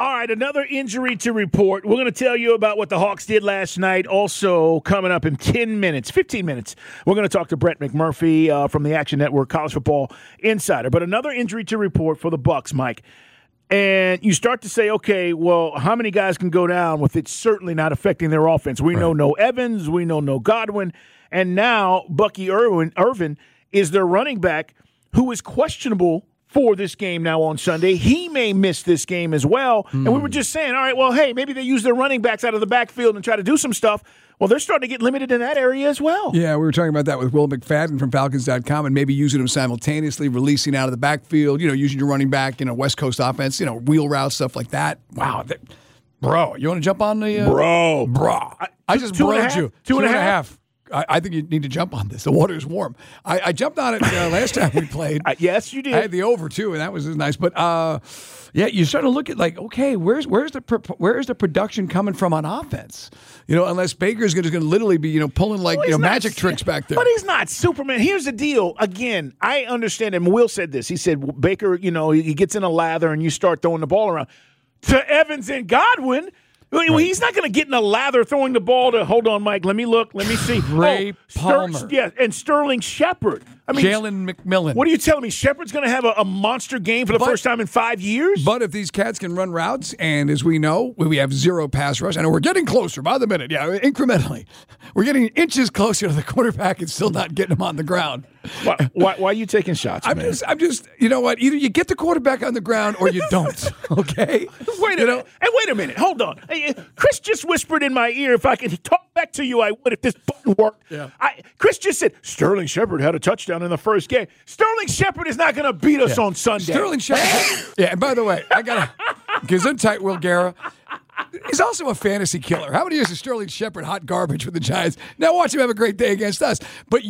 All right, another injury to report. We're going to tell you about what the Hawks did last night. Also, coming up in 15 minutes, we're going to talk to Brett McMurphy from the Action Network College Football Insider. But another injury to report for the Bucs, Mike. And you start to say, okay, well, how many guys can go down with it certainly not affecting their offense? We know no Evans. We know no Godwin. And now Bucky Irvin is their running back who is questionable for this game now on Sunday. He may miss this game as well. And we were just saying, all right, well, hey, maybe they use their running backs out of the backfield and try to do some stuff. Well, they're starting to get limited in that area as well. Yeah, we were talking about that with Will McFadden from Falcons.com and maybe using them simultaneously, releasing out of the backfield, using your running back in a West Coast offense, wheel route, stuff like that. Wow. Bro, you want to jump on the... Bro. I just broed you. Two and a half. I think you need to jump on this. The water is warm. I jumped on it last time we played. Yes, you did. I had the over, too, and that was nice. But, you're starting to look at, okay, where's the production coming from on offense? Unless Baker's going to literally be, pulling magic tricks back there. But he's not Superman. Here's the deal. Again, I understand, and Will said this. He said, Baker, he gets in a lather and you start throwing the ball around. To Evans and Godwin, he's not going to get in a lather throwing the ball to, hold on, Mike, let me look, let me see. Ray Palmer. And Sterling Shepard. Jalen McMillan. What are you telling me? Shepard's going to have a monster game for the first time in 5 years? But if these cats can run routes, and as we know, we have zero pass rush. I know we're getting closer by the minute. Yeah, incrementally. We're getting inches closer to the quarterback and still not getting him on the ground. Why are you taking shots, I'm just, you know what? Either you get the quarterback on the ground or you don't, okay? Wait a minute. Hold on. Chris just whispered in my ear, if I could talk back to you, I would if this button worked. Yeah. Chris just said, Sterling Shepard had a touchdown in the first game. Sterling Shepard is not going to beat us on Sunday. Sterling Shepard. Yeah, and by the way, I got to gesundheit, Will Guerra. He's also a fantasy killer. How many years is Sterling Shepard hot garbage with the Giants? Now watch him have a great day against us. But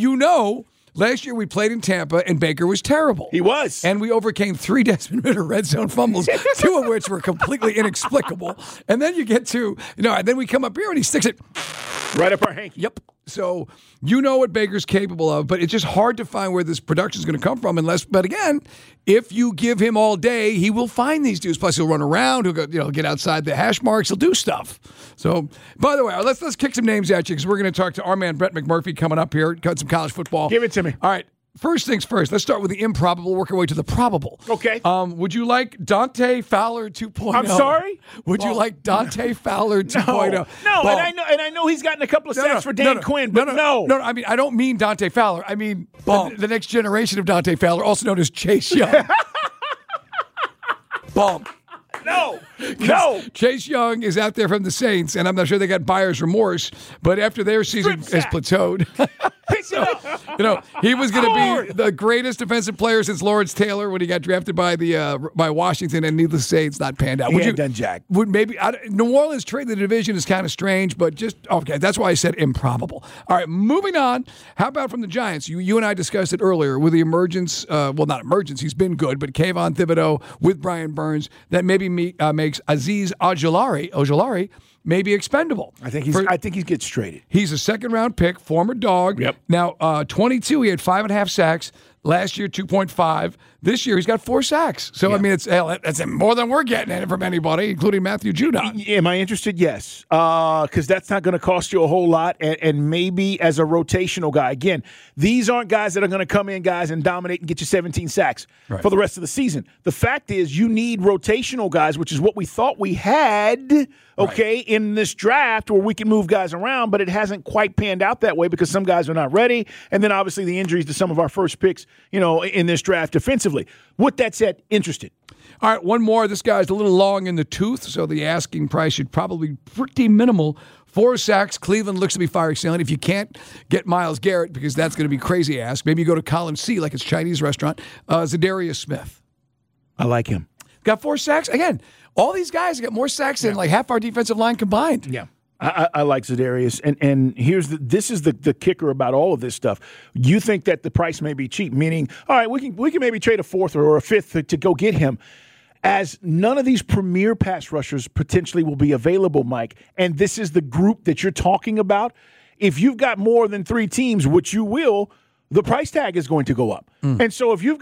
last year we played in Tampa and Baker was terrible. He was. And we overcame 3 Desmond Ridder red zone fumbles, 2 of which were completely inexplicable. And then you get to, and then we come up here and he sticks it right up our hanky. Yep. So what Baker's capable of, but it's just hard to find where this production is going to come from but again, if you give him all day, he will find these dudes. Plus he'll run around, he'll go, get outside the hash marks, he'll do stuff. So, by the way, let's kick some names at you because we're going to talk to our man Brett McMurphy coming up here, cut some college football. Give it to me. All right. First things first, let's start with the improbable, work our way to the probable. Okay. Would you like Dante Fowler 2.0? I'm sorry? Would you like Dante Fowler 2.0? No, and I know he's gotten a couple of sacks for Dan Quinn, but no. No, I mean, I don't mean Dante Fowler. I mean the next generation of Dante Fowler, also known as Chase Young. Bump. No. Chase Young is out there from the Saints, and I'm not sure they got buyer's remorse, but after their season has plateaued. He was going to be the greatest defensive player since Lawrence Taylor when he got drafted by Washington, and needless to say, it's not panned out. He ain't done jack. New Orleans trade the division is kind of strange, but that's why I said improbable. All right, moving on. How about from the Giants? You and I discussed it earlier with the emergence, not emergence, he's been good, but Kayvon Thibodeau with Brian Burns, that maybe makes Azeez Ojulari maybe expendable. I think he gets traded. He's a second-round pick, former dog. Yep. Now, 22, he had 5.5 sacks. Last year, 2.5. This year, he's got 4 sacks. So, yeah. I mean, that's more than we're getting from anybody, including Matthew Judon. Am I interested? Yes. Because that's not going to cost you a whole lot. And maybe as a rotational guy. Again, these aren't guys that are going to come in, guys, and dominate and get you 17 sacks for the rest of the season. The fact is you need rotational guys, which is what we thought we had, in this draft where we can move guys around, but it hasn't quite panned out that way because some guys are not ready. And then, obviously, the injuries to some of our first picks, in this draft defensively. With that said, interested. All right, one more. This guy's a little long in the tooth, so the asking price should probably be pretty minimal. 4 sacks. Cleveland looks to be firing selling. If you can't get Myles Garrett, because that's going to be crazy ask, maybe you go to Column C like it's Chinese restaurant. Zadarius Smith. I like him. Got 4 sacks. Again, all these guys got more sacks than like half our defensive line combined. Yeah. I like Zadarius, and this is the kicker about all of this stuff. You think that the price may be cheap, meaning, all right, we can maybe trade a 4th or a 5th to go get him, as none of these premier pass rushers potentially will be available, Mike. And this is the group that you're talking about. If you've got more than 3 teams, which you will, the price tag is going to go up. And so if you've got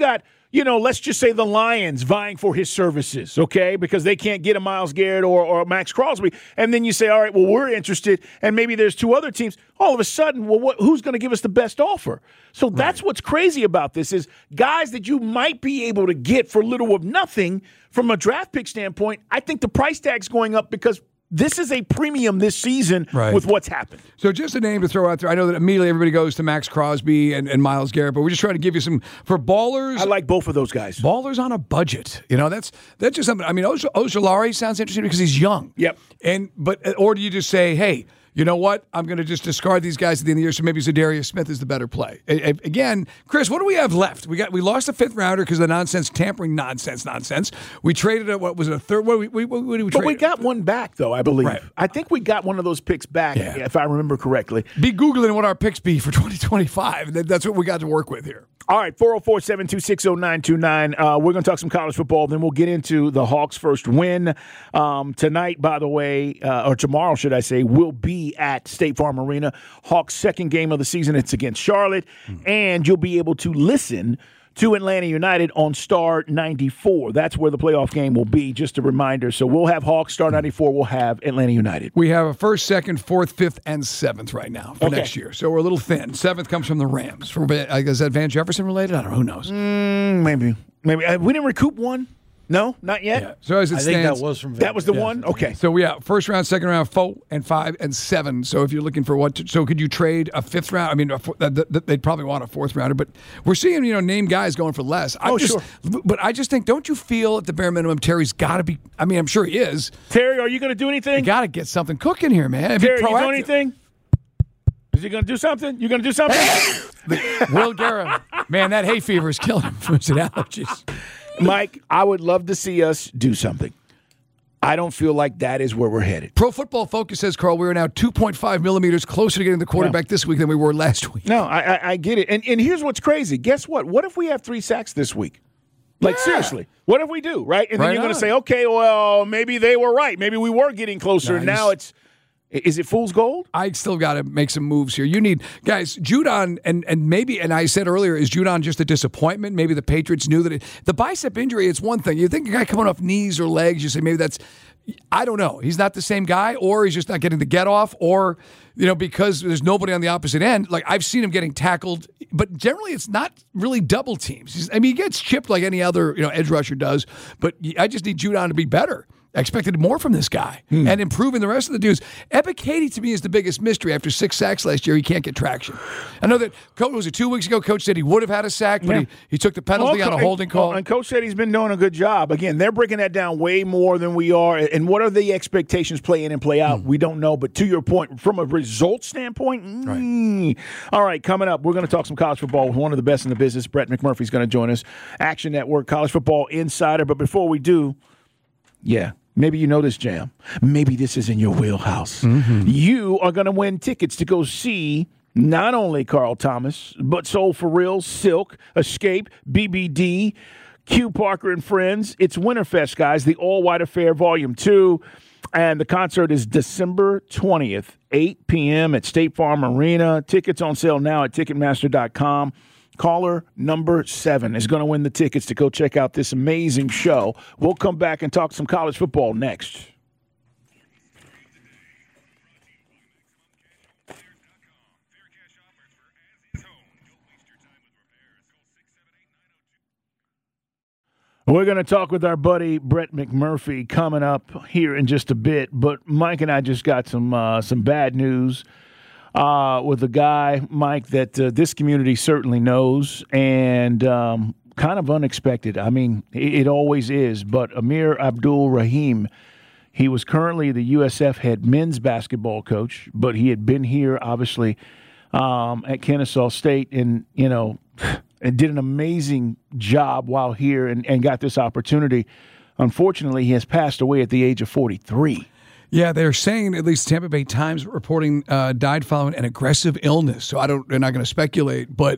let's just say the Lions vying for his services, okay, because they can't get a Myles Garrett or Max Crosby. And then you say, all right, well, we're interested, and maybe there's two other teams. All of a sudden, well, who's going to give us the best offer? So that's what's crazy about this is guys that you might be able to get for little of nothing from a draft pick standpoint. I think the price tag's going up because this is a premium this season with what's happened. So just a name to throw out there. I know that immediately everybody goes to Max Crosby and Myles Garrett, but we're just trying to give you some for ballers. I like both of those guys. Ballers on a budget. That's just something. I mean, Ojulari sounds interesting because he's young. Yep. Or do you just say, hey, you know what? I'm going to just discard these guys at the end of the year, so maybe Zadarius Smith is the better play. Again, Chris, what do we have left? We lost a fifth rounder because of the tampering nonsense. We traded a third. What did we trade? But we got one back, though, I believe. Right. I think we got one of those picks back, if I remember correctly. Be Googling what our picks be for 2025. That's what we got to work with here. All right, 404-726-0929. We're going to talk some college football. Then we'll get into the Hawks' first win. Tonight, by the way, or tomorrow, should I say, will be at State Farm Arena. Hawks' second game of the season. It's against Charlotte. And you'll be able to listen to Atlanta United on Star 94. That's where the playoff game will be, just a reminder. So we'll have Hawks, Star 94, we'll have Atlanta United. We have a first, second, fourth, fifth, and seventh right now for next year. So we're a little thin. Seventh comes from the Rams. Is that Van Jefferson related? I don't know. Who knows? Maybe. We didn't recoup one. No, not yet. Yeah. So as it stands, think that was from that was the one? Okay. So we have first round, second round, 4 and 5 and 7. So if you're looking for so could you trade a fifth round? I mean, they'd probably want a fourth rounder, but we're seeing name guys going for less. Sure. But I just think, don't you feel at the bare minimum Terry's got to be? I mean, I'm sure he is. Terry, are you going to do anything? You got to get something cooking here, man. Terry, you doing anything? Is he going to do something? You going to do something? Will Guerra, man, that hay fever is killing him from his allergies. Mike, I would love to see us do something. I don't feel like that is where we're headed. Pro Football Focus says, Carl, we are now 2.5 millimeters closer to getting the quarterback this week than we were last week. No, I get it. And here's what's crazy. Guess what? What if we have 3 sacks this week? Like, seriously, what if we do, right? And then you're going to say, okay, well, maybe they were right. Maybe we were getting closer. Nice. Now is it fool's gold? I still got to make some moves here. You need, guys, Judon, and I said earlier, is Judon just a disappointment? Maybe the Patriots knew that the bicep injury, it's one thing. You think a guy coming off knees or legs, you say maybe that's, I don't know. He's not the same guy, or he's just not getting the get off, or, because there's nobody on the opposite end. Like, I've seen him getting tackled, but generally it's not really double teams. He gets chipped like any other, edge rusher does, but I just need Judon to be better. I expected more from this guy and improving the rest of the dudes. Ebiketie, to me, is the biggest mystery. After 6 sacks last year, he can't get traction. I know that, was it 2 weeks ago, Coach said he would have had a sack, but he took the penalty on a holding call. And Coach said he's been doing a good job. Again, they're breaking that down way more than we are. And what are the expectations play in and play out? We don't know. But to your point, from a result standpoint, right. All right, coming up, we're going to talk some college football with one of the best in the business. Brett McMurphy's going to join us. Action Network, College Football Insider. But before we do, maybe you know this jam. Maybe this is in your wheelhouse. You are going to win tickets to go see not only Carl Thomas, but Soul for Real, Silk, Escape, BBD, Q Parker and Friends. It's Winterfest, guys, the All-White Affair Volume 2. And the concert is December 20th, 8 p.m. at State Farm Arena. Tickets on sale now at Ticketmaster.com. Caller number 7 is going to win the tickets to go check out this amazing show. We'll come back and talk some college football next. We're going to talk with our buddy Brett McMurphy coming up here in just a bit. But Mike and I just got some bad news with a guy, Mike, that this community certainly knows, and kind of unexpected. I mean, it always is. But Amir Abdul-Rahim, he was currently the USF head men's basketball coach, but he had been here, obviously, at Kennesaw State, and and did an amazing job while here and got this opportunity. Unfortunately, he has passed away at the age of 43. Yeah, they're saying, at least Tampa Bay Times reporting, died following an aggressive illness. So they're not going to speculate, but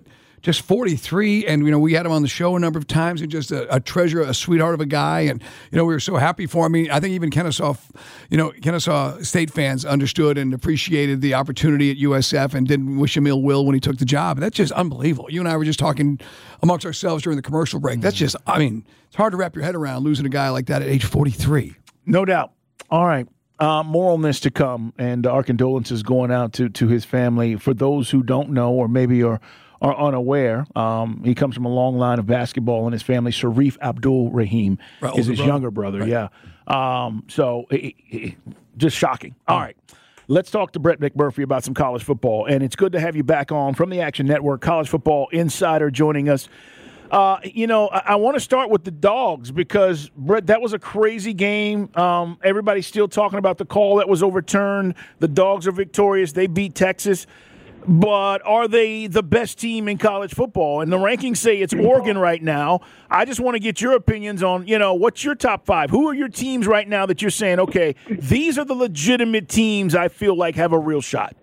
just 43. And, we had him on the show a number of times, and just a treasure, a sweetheart of a guy. And, we were so happy for him. I mean, I think even Kennesaw State fans understood and appreciated the opportunity at USF and didn't wish him ill will when he took the job. And that's just unbelievable. You and I were just talking amongst ourselves during the commercial break. That's just, it's hard to wrap your head around losing a guy like that at age 43. No doubt. All right. More on this to come, and our condolences going out to his family. For those who don't know or maybe are unaware, he comes from a long line of basketball in his family. Sharif Abdul Rahim is his younger brother. Right. Yeah. So just shocking. All right. Let's talk to Brett McMurphy about some college football. And it's good to have you back on from the Action Network, College Football Insider, joining us. I want to start with the Dogs because, Brett, that was a crazy game. Everybody's still talking about the call that was overturned. The Dogs are victorious. They beat Texas. But are they the best team in college football? And the rankings say it's Oregon right now. I just want to get your opinions on, what's your top five? Who are your teams right now that you're saying, okay, these are the legitimate teams I feel like have a real shot?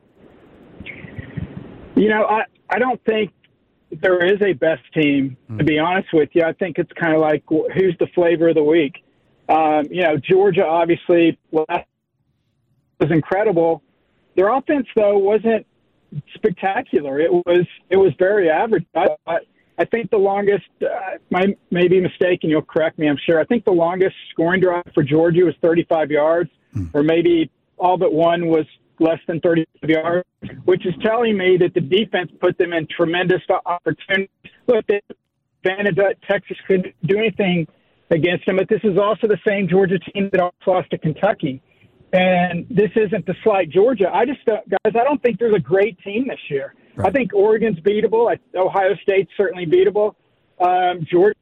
I don't think there is a best team, to be honest with you. I think it's kind of like, who's the flavor of the week? Georgia obviously was incredible. Their offense, though, wasn't spectacular. It was very average. I think the longest, I may be mistaken, you'll correct me, I'm sure. I think the longest scoring drive for Georgia was 35 yards, or maybe all but one was less than 35 yards, which is telling me that the defense put them in tremendous opportunities. Look, the advantage that Texas couldn't do anything against them, but this is also the same Georgia team that also lost to Kentucky. And this isn't to slight Georgia. I don't think there's a great team this year. Right. I think Oregon's beatable. Ohio State's certainly beatable. Georgia,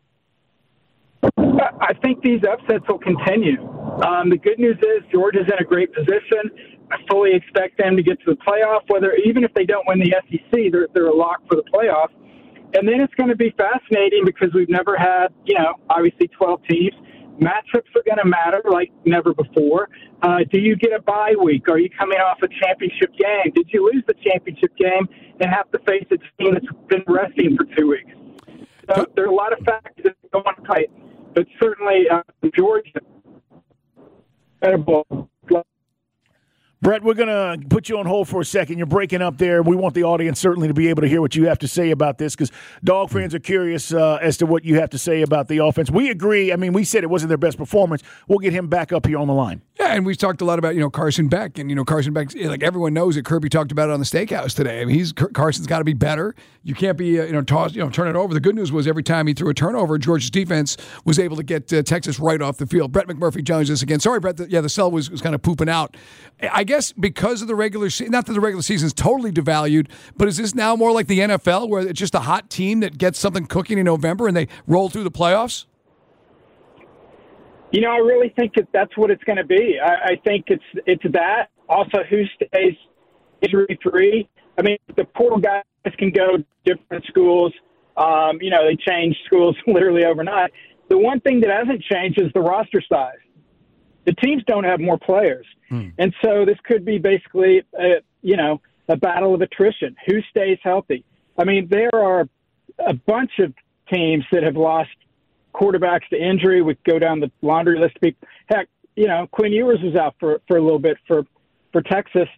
I think these upsets will continue. The good news is Georgia's in a great position. I fully expect them to get to the playoff. Even if they don't win the SEC, they're a lock for the playoff. And then it's going to be fascinating because we've never had, obviously 12 teams. Matchups are going to matter like never before. Do you get a bye week? Are you coming off a championship game? Did you lose the championship game and have to face a team that's been resting for 2 weeks? So there are a lot of factors that go on tight, but certainly Georgia. Brett, we're going to put you on hold for a second. You're breaking up there. We want the audience certainly to be able to hear what you have to say about this because Dog fans are curious as to what you have to say about the offense. We agree. I mean, we said it wasn't their best performance. We'll get him back up here on the line. Yeah, and we've talked a lot about, Carson Beck. And, Carson Beck, like everyone knows it. Kirby talked about it on the Steakhouse today. I mean, Carson's got to be better. You can't be, turn it over. The good news was every time he threw a turnover, Georgia's defense was able to get Texas right off the field. Brett McMurphy joins us again. Sorry, Brett. The cell was kind of pooping out. I guess because of the regular season, not that the regular season is totally devalued, but is this now more like the NFL where it's just a hot team that gets something cooking in November and they roll through the playoffs? I really think that's what it's going to be. I think it's that. Also, who stays injury-free? I mean, the poor guys can go to different schools. They change schools literally overnight. The one thing that hasn't changed is the roster size. The teams don't have more players. And so this could be basically, a battle of attrition. Who stays healthy? I mean, there are a bunch of teams that have lost quarterbacks to injury. We go down the laundry list of people. Heck, Quinn Ewers was out for a little bit for Texas.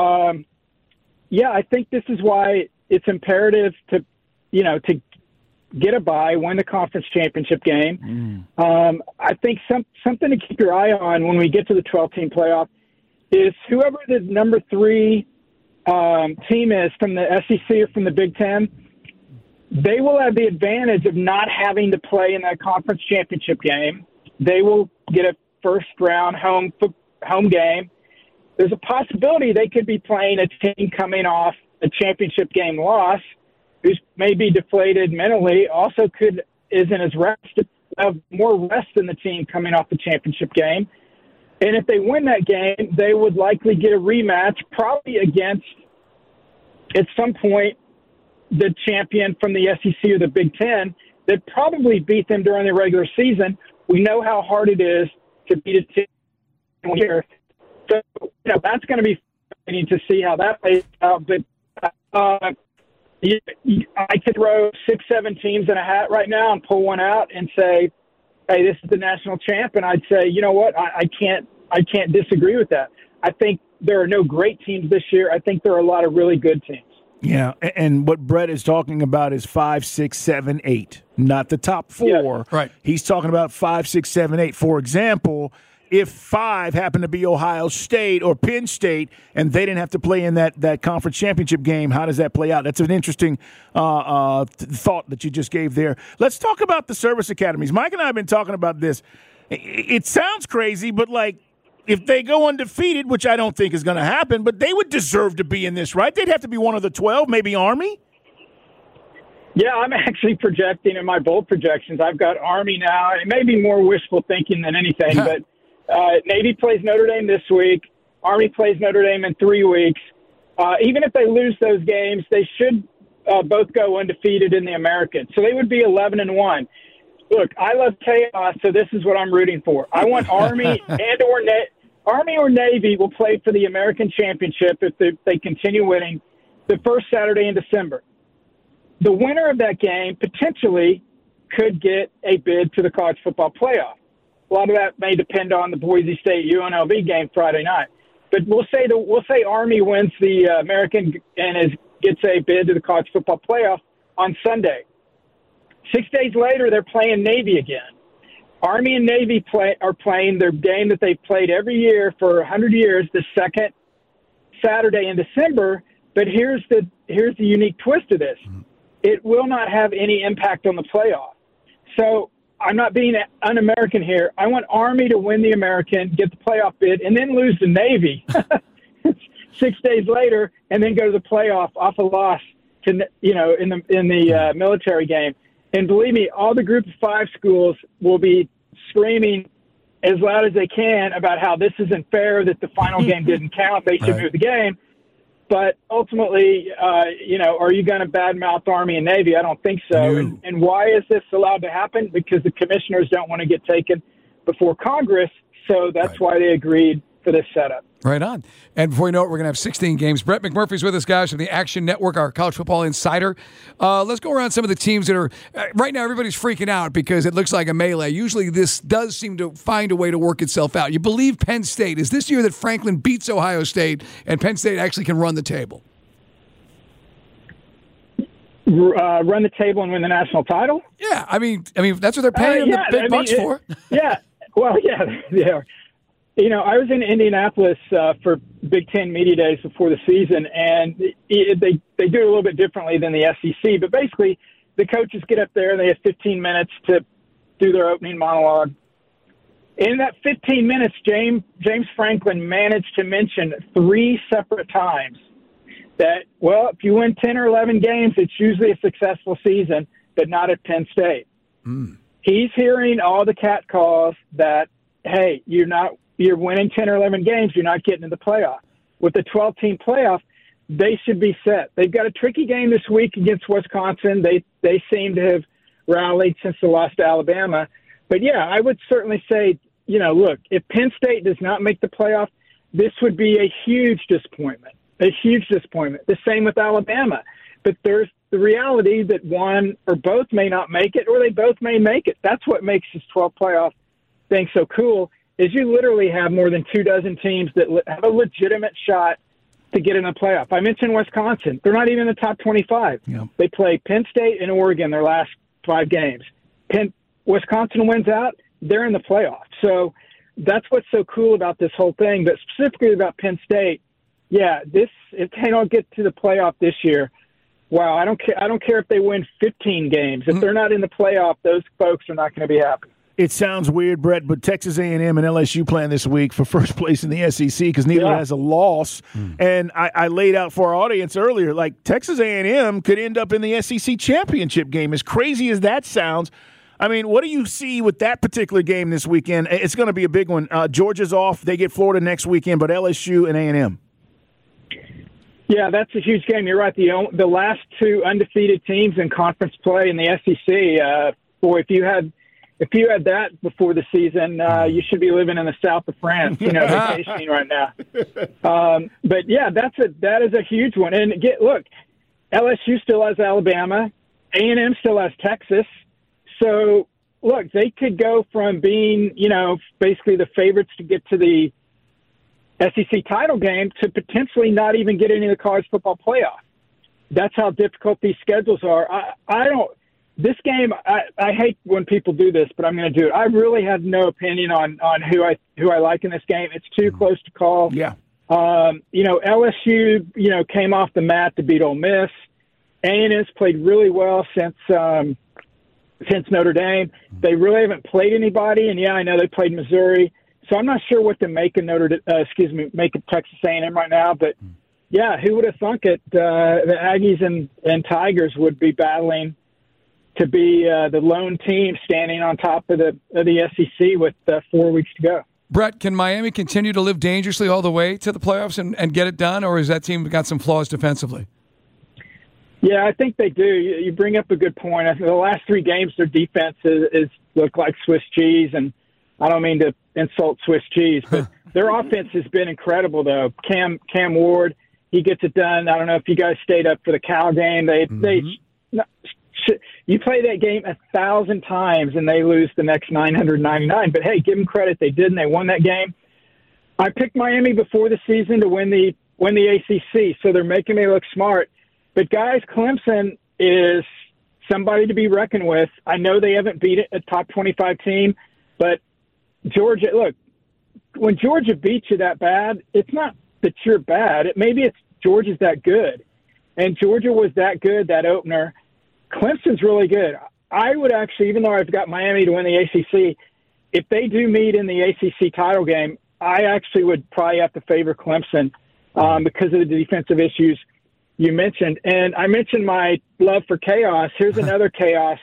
I think this is why it's imperative to get a bye, win the conference championship game. I think something to keep your eye on when we get to the 12-team playoff is whoever the number 3 team is from the SEC or from the Big Ten, they will have the advantage of not having to play in that conference championship game. They will get a first-round home game. There's a possibility they could be playing a team coming off a championship game loss who's maybe deflated mentally, also isn't as rested, have more rest than the team coming off the championship game. And if they win that game, they would likely get a rematch, probably against, at some point, the champion from the SEC or the Big Ten that probably beat them during the regular season. We know how hard it is to beat a team here. So, that's going to be fascinating to see how that plays out. But I could throw 6-7 teams in a hat right now and pull one out and say, hey, this is the national champ. And I'd say, you know what? I can't disagree with that. I think there are no great teams this year. I think there are a lot of really good teams. Yeah, and what Brett is talking about is 5, 6, 7, 8, not the top 4. Yeah, right. He's talking about 5, 6, 7, 8. For example, if 5 happened to be Ohio State or Penn State and they didn't have to play in that conference championship game, how does that play out? That's an interesting thought that you just gave there. Let's talk about the service academies. Mike and I have been talking about this. It sounds crazy, but like, if they go undefeated, which I don't think is going to happen, but they would deserve to be in this, right? They'd have to be one of the 12, maybe Army? Yeah, I'm actually projecting in my bold projections. I've got Army now. It may be more wishful thinking than anything, but Navy plays Notre Dame this week. Army plays Notre Dame in 3 weeks. Even if they lose those games, they should both go undefeated in the American. So they would be 11-1. Look, I love chaos, so this is what I'm rooting for. I want Army Army or Navy will play for the American Championship if they continue winning the first Saturday in December. The winner of that game potentially could get a bid to the college football playoff. A lot of that may depend on the Boise State UNLV game Friday night. But we'll say Army wins the American and gets a bid to the college football playoff on Sunday. 6 days later, they're playing Navy again. Army and Navy are playing their game that they've played every year for 100 years, the second Saturday in December. But here's the unique twist to this. It will not have any impact on the playoff. So I'm not being un-American here. I want Army to win the American, get the playoff bid, and then lose to Navy 6 days later, and then go to the playoff off a loss to in the military game. And believe me, all the Group of 5 schools will be screaming as loud as they can about how this isn't fair, that the final game didn't count, they should move the game. But ultimately, are you going to badmouth Army and Navy? I don't think so. No. And why is this allowed to happen? Because the commissioners don't want to get taken before Congress, so that's why they agreed for this setup. Right on. And before you know it, we're going to have 16 games. Brett McMurphy's with us, guys, from the Action Network, our college football insider. Let's go around some of the teams that are right now, everybody's freaking out because it looks like a melee. Usually this does seem to find a way to work itself out. You believe Penn State. Is this year that Franklin beats Ohio State and Penn State actually can run the table? Run the table and win the national title? Yeah. I mean that's what they're paying them the big bucks for. Yeah. Well, yeah, they are. I was in Indianapolis for Big Ten Media Days before the season, and they do it a little bit differently than the SEC. But basically, the coaches get up there, and they have 15 minutes to do their opening monologue. In that 15 minutes, James Franklin managed to mention 3 separate times that, well, if you win 10 or 11 games, it's usually a successful season, but not at Penn State. He's hearing all the cat calls that, hey, you're winning 10 or 11 games, you're not getting to the playoff. With the 12-team playoff, they should be set. They've got a tricky game this week against Wisconsin. They seem to have rallied since the loss to Alabama. But, yeah, I would certainly say, look, if Penn State does not make the playoff, this would be a huge disappointment, The same with Alabama. But there's the reality that one or both may not make it, or they both may make it. That's what makes this 12 playoff thing so cool. Is you literally have more than 24 teams that have a legitimate shot to get in the playoff. I mentioned Wisconsin. They're not even in the top 25. Yeah. They play Penn State and Oregon their last 5 games. Wisconsin wins out, they're in the playoff. So that's what's so cool about this whole thing, but specifically about Penn State. Yeah, if they don't get to the playoff this year, wow, I don't care if they win 15 games. If they're not in the playoff, those folks are not going to be happy. It sounds weird, Brett, but Texas A&M and LSU playing this week for first place in the SEC because neither has a loss. And I laid out for our audience earlier, like Texas A&M could end up in the SEC championship game. As crazy as that sounds, I mean, what do you see with that particular game this weekend? It's going to be a big one. Georgia's off. They get Florida next weekend, but LSU and A&M. Yeah, that's a huge game. You're right. The last 2 undefeated teams in conference play in the SEC, if you had that before the season, you should be living in the south of France, vacationing right now. But yeah, that is a huge one. And look, LSU still has Alabama. A&M still has Texas. So, look, they could go from being, basically the favorites to get to the SEC title game to potentially not even get into the college football playoff. That's how difficult these schedules are. This game, I hate when people do this, but I'm going to do it. I really have no opinion on who I like in this game. It's too close to call. Yeah. LSU, came off the mat to beat Ole Miss. A&M's played really well since Notre Dame. They really haven't played anybody, and I know they played Missouri. So I'm not sure what to make of make of Texas A&M right now. But who would have thunk it? The Aggies and Tigers would be battling to be the lone team standing on top of the SEC with 4 weeks to go. Brett, can Miami continue to live dangerously all the way to the playoffs and get it done, or has that team got some flaws defensively? Yeah, I think they do. You bring up a good point. I think the last 3 games, their defense is look like Swiss cheese, and I don't mean to insult Swiss cheese, but their offense has been incredible, though. Cam Ward, he gets it done. I don't know if you guys stayed up for the Cal game. You play that game 1,000 times, and they lose the next 999. But, hey, give them credit. They did, and they won that game. I picked Miami before the season to win the ACC, so they're making me look smart. But, guys, Clemson is somebody to be reckoned with. I know they haven't beat a top 25 team, but Georgia, look, when Georgia beats you that bad, it's not that you're bad. Maybe it's Georgia's that good. And Georgia was that good, that opener. Clemson's really good. I would actually, even though I've got Miami to win the ACC, if they do meet in the ACC title game, I actually would probably have to favor Clemson because of the defensive issues you mentioned. And I mentioned my love for chaos. Here's another chaos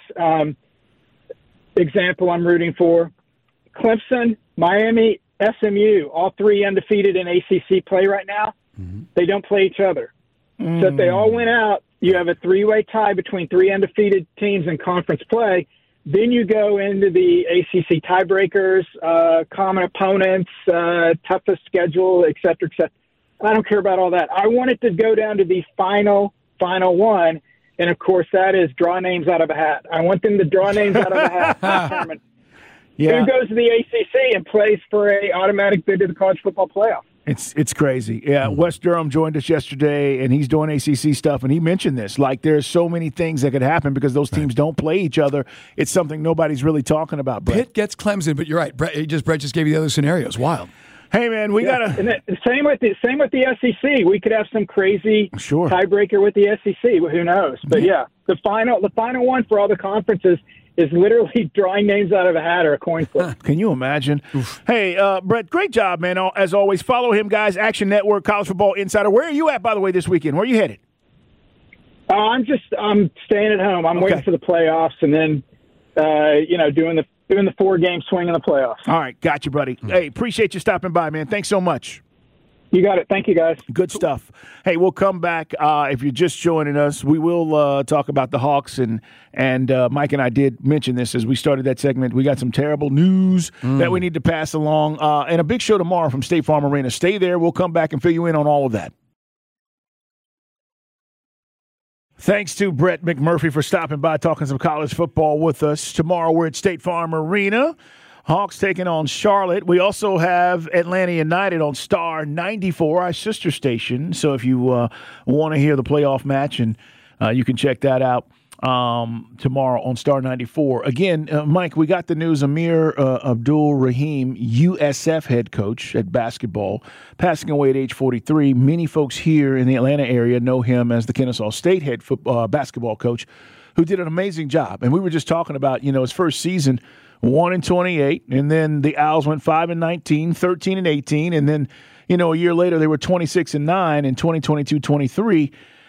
example I'm rooting for. Clemson, Miami, SMU, all 3 undefeated in ACC play right now. They don't play each other. So if they all went out, you have a 3-way tie between 3 undefeated teams in conference play. Then you go into the ACC tiebreakers, common opponents, toughest schedule, et cetera, et cetera. I don't care about all that. I want it to go down to the final one, and, of course, that is draw names out of a hat. I want them to draw names out of a hat to determine who goes to the ACC and plays for a automatic bid to the college football playoff. It's crazy. Yeah, Wes Durham joined us yesterday, and he's doing ACC stuff, and he mentioned this. Like, there's so many things that could happen because those teams don't play each other. It's something nobody's really talking about, Brett. Pitt gets Clemson, but you're right. Brett just gave you the other scenarios. Wild. Hey, man, we gotta. And same with the SEC. We could have some crazy tiebreaker with the SEC. Who knows? But the final one for all the conferences is literally drawing names out of a hat or a coin flip. Can you imagine? Hey, Brett, great job, man. As always, follow him, guys. Action Network, College Football Insider. Where are you at, by the way, this weekend? Where are you headed? I'm staying at home. I'm waiting for the playoffs, and then doing the 4-game swing in the playoffs. All right, got you, buddy. Hey, appreciate you stopping by, man. Thanks so much. You got it. Thank you, guys. Good stuff. Hey, we'll come back. If you're just joining us, we will talk about the Hawks. And Mike and I did mention this as we started that segment. We got some terrible news that we need to pass along. And a big show tomorrow from State Farm Arena. Stay there. We'll come back and fill you in on all of that. Thanks to Brett McMurphy for stopping by, talking some college football with us. Tomorrow we're at State Farm Arena. Hawks taking on Charlotte. We also have Atlanta United on Star 94, our sister station. So if you want to hear the playoff match, and you can check that out tomorrow on Star 94. Again, Mike, we got the news. Amir Abdul-Rahim, USF head coach at basketball, passing away at age 43. Many folks here in the Atlanta area know him as the Kennesaw State head basketball coach, who did an amazing job. And we were just talking about, his first season, 1-28, and then the Owls went 5-19, 13-18, and then, a year later they were 26-9 in 2022-23.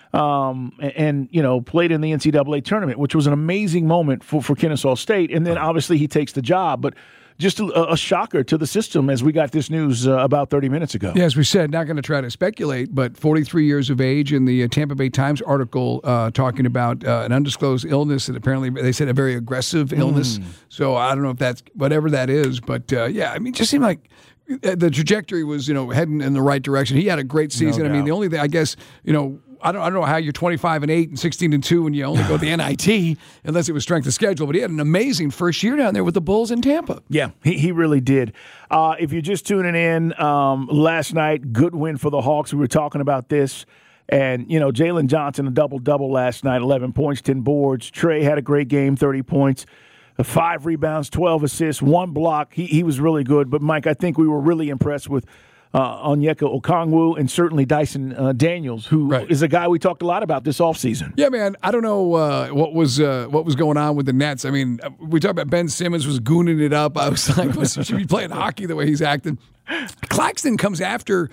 And played in the NCAA tournament, which was an amazing moment for Kennesaw State. And then obviously he takes the job, but just a shocker to the system as we got this news about 30 minutes ago. Yeah, as we said, not going to try to speculate, but 43 years of age in the Tampa Bay Times article talking about an undisclosed illness, and apparently they said a very aggressive illness. So I don't know if that's whatever that is, but it just seemed like the trajectory was, heading in the right direction. He had a great season. No doubt. The only thing, I guess, I don't know how you're 25-8 and 16-2 and you only go to the NIT unless it was strength of schedule. But he had an amazing first year down there with the Bulls in Tampa. Yeah, he really did. If you're just tuning in, last night, good win for the Hawks. We were talking about this. And, Jalen Johnson, a double-double last night, 11 points, 10 boards. Trey had a great game, 30 points, 5 rebounds, 12 assists, 1 block. He was really good. But, Mike, I think we were really impressed with Onyeka Okongwu and certainly Dyson Daniels, who is a guy we talked a lot about this offseason. Yeah, man. I don't know what was going on with the Nets. I mean, we talked about Ben Simmons was gooning it up. I was like, should be playing hockey the way he's acting. Claxton comes after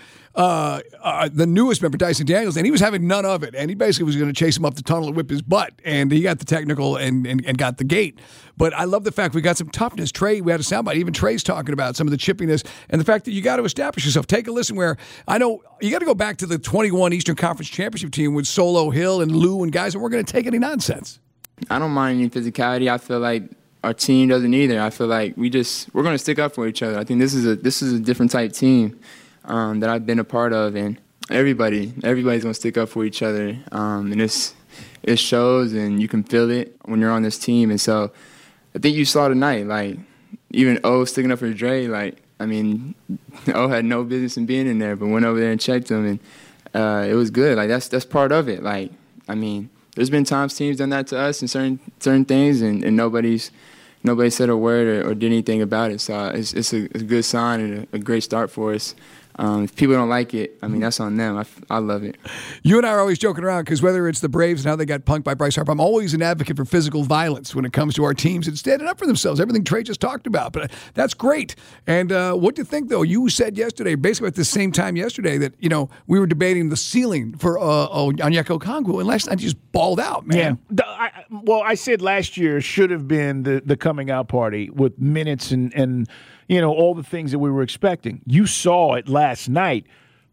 the newest member, Dyson Daniels, and he was having none of it. And he basically was going to chase him up the tunnel and whip his butt. And he got the technical and got the gate. But I love the fact we got some toughness. Trey, we had a soundbite. Even Trey's talking about some of the chippiness and the fact that you got to establish yourself. Take a listen where I know you got to go back to the 21 Eastern Conference Championship team with Solo, Hill, and Lou and guys, and we're going to take any nonsense. I don't mind any physicality. I feel like our team doesn't either. I feel like we're going to stick up for each other. I think this is a different type team that I've been a part of, and everybody's going to stick up for each other. And it shows, and you can feel it when you're on this team. And so I think you saw tonight, like even O sticking up for Dre. Like, I mean, O had no business in being in there, but went over there and checked him, and it was good. Like that's part of it. Like, I mean, there's been times teams done that to us in certain things, and nobody said a word or did anything about it. So it's a good sign and a great start for us. If people don't like it, I mean, that's on them. I love it. You and I are always joking around because whether it's the Braves and how they got punked by Bryce Harper, I'm always an advocate for physical violence when it comes to our teams and standing up for themselves. Everything Trey just talked about. But that's great. And what do you think, though? You said yesterday, basically at the same time yesterday, that, we were debating the ceiling for Onyeka Okongwu, and last night he just balled out, man. Yeah. I said last year should have been the coming out party with minutes and all the things that we were expecting. You saw it last night,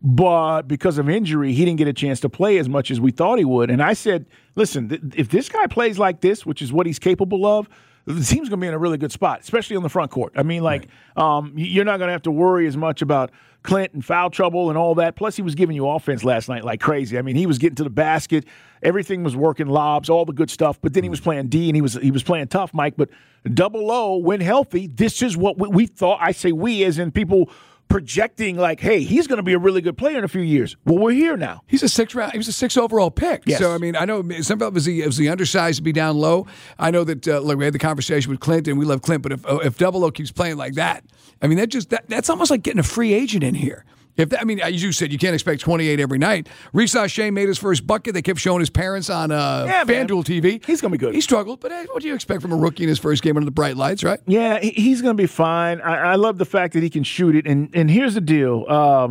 but because of injury, he didn't get a chance to play as much as we thought he would. And I said, listen, if this guy plays like this, which is what he's capable of, the team's going to be in a really good spot, especially on the front court. I mean, you're not going to have to worry as much about Clint and foul trouble and all that. Plus, he was giving you offense last night like crazy. I mean, he was getting to the basket. Everything was working, lobs, all the good stuff. But then he was playing D, and he was playing tough, Mike. But double O, when healthy, this is what we thought. I say we as in people projecting like, hey, he's going to be a really good player in a few years. Well, we're here now. He was a 6th overall pick. Yes. So, I mean, I know some of it was the undersized to be down low. I know that we had the conversation with Clint, and we love Clint, but if Double O keeps playing like that, I mean, that's almost like getting a free agent in here. As you said, you can't expect 28 every night. Risa Shea made his first bucket. They kept showing his parents on FanDuel TV. He's going to be good. He struggled, but what do you expect from a rookie in his first game under the bright lights, right? Yeah, he's going to be fine. I love the fact that he can shoot it. And here's the deal.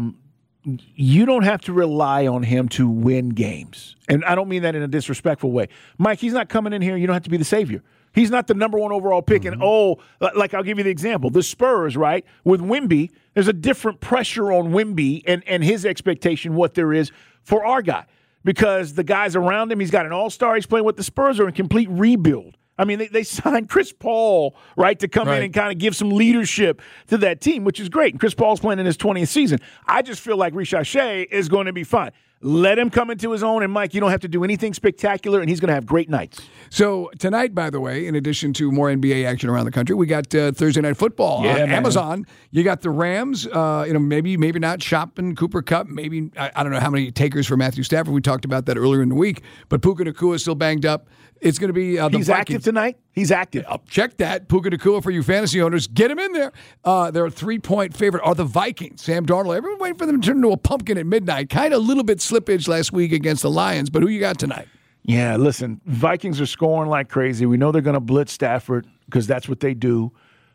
You don't have to rely on him to win games. And I don't mean that in a disrespectful way. Mike, he's not coming in here. You don't have to be the savior. He's not the number 1 overall pick. Mm-hmm. And, like I'll give you the example. The Spurs, right, with Wemby, there's a different pressure on Wemby and his expectation, what there is for our guy. Because the guys around him, he's got an all-star. He's playing with the Spurs are in complete rebuild. I mean, they signed Chris Paul, right, to come in and kind of give some leadership to that team, which is great. And Chris Paul's playing in his 20th season. I just feel like Risa Shea is going to be fine. Let him come into his own, and, Mike, you don't have to do anything spectacular, and he's going to have great nights. So tonight, by the way, in addition to more NBA action around the country, we got Thursday Night Football on Amazon. You got the Rams, maybe not shopping Cooper Kupp. Maybe, I don't know how many takers for Matthew Stafford. We talked about that earlier in the week. But Puka Nacua is still banged up. It's going to be the He's Vikings. Active tonight? He's active. Check that. Puka Nacua for you fantasy owners. Get him in there. They're a 3-point favorite are the Vikings. Sam Darnold. Everyone waiting for them to turn into a pumpkin at midnight. Kind of a little bit slippage last week against the Lions. But who you got tonight? Yeah, listen, Vikings are scoring like crazy. We know they're going to blitz Stafford because that's what they do.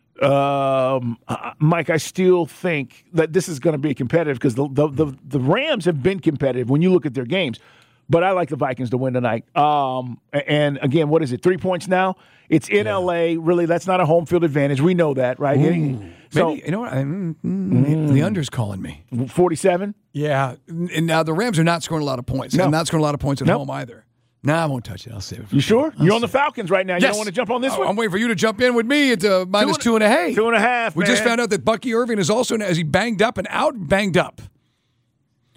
Mike, I still think that this is going to be competitive because the Rams have been competitive when you look at their games. But I like the Vikings to win tonight. And, again, what is it, 3 points now? It's in L.A. Really, that's not a home field advantage. We know that, right? So, maybe, you know what? The under's calling me. 47? Yeah. And now the Rams are not scoring a lot of points. No. I'm not scoring a lot of points at home either. No, I won't touch it. I'll save it. You sure? You're on the Falcons right now. You don't want to jump on this one? I'm waiting for you to jump in with me at minus 2.5. 2.5, We just found out that Bucky Irving is also, as he banged up and out, banged up.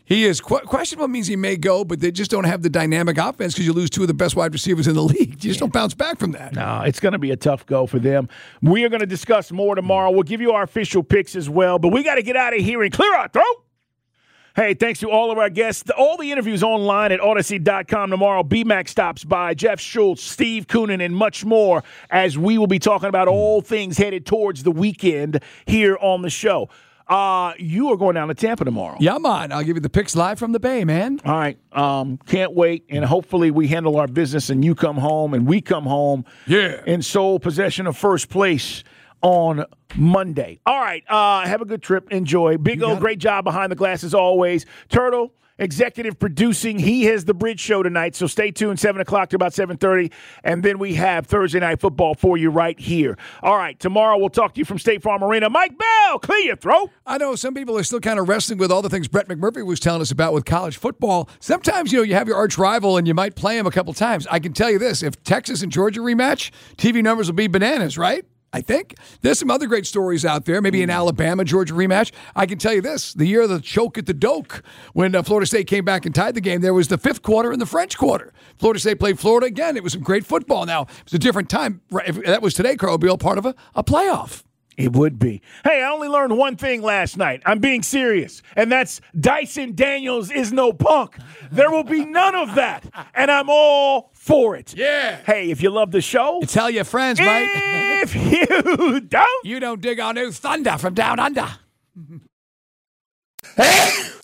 He is questionable. Means he may go, but they just don't have the dynamic offense because you lose two of the best wide receivers in the league. You just don't bounce back from that. No, it's going to be a tough go for them. We are going to discuss more tomorrow. We'll give you our official picks as well, but we got to get out of here and clear our throat. Hey, thanks to all of our guests. All the interviews online at Odyssey.com tomorrow. BMAC stops by, Jeff Schultz, Steve Koonin, and much more as we will be talking about all things headed towards the weekend here on the show. You are going down to Tampa tomorrow. Yeah, man. I'll give you the picks live from the Bay, man. All right. Can't wait. And hopefully we handle our business and you come home and we come home in sole possession of first place on Monday. All right. Have a good trip. Enjoy. Big O, great job behind the glass as always. Turtle, executive producing. He has the Bridge Show tonight, so stay tuned, 7 o'clock to about 7:30, and then we have Thursday Night Football for you right here. All right, tomorrow we'll talk to you from State Farm Arena. Mike Bell, clear your throat. I know some people are still kind of wrestling with all the things Brett McMurphy was telling us about with college football. Sometimes, you have your arch rival and you might play him a couple times. I can tell you this, if Texas and Georgia rematch, TV numbers will be bananas, right? I think. There's some other great stories out there, maybe an Alabama-Georgia rematch. I can tell you this, the year of the choke at the Doak, when Florida State came back and tied the game, there was the fifth quarter and the French quarter. Florida State played Florida again. It was some great football. Now, it was a different time. If that was today, Carl, it would be all part of a playoff. It would be. Hey, I only learned one thing last night. I'm being serious. And that's Dyson Daniels is no punk. There will be none of that. And I'm all for it. Yeah. Hey, if you love the show, tell your friends, Mike. If you don't, you don't dig our new thunder from down under.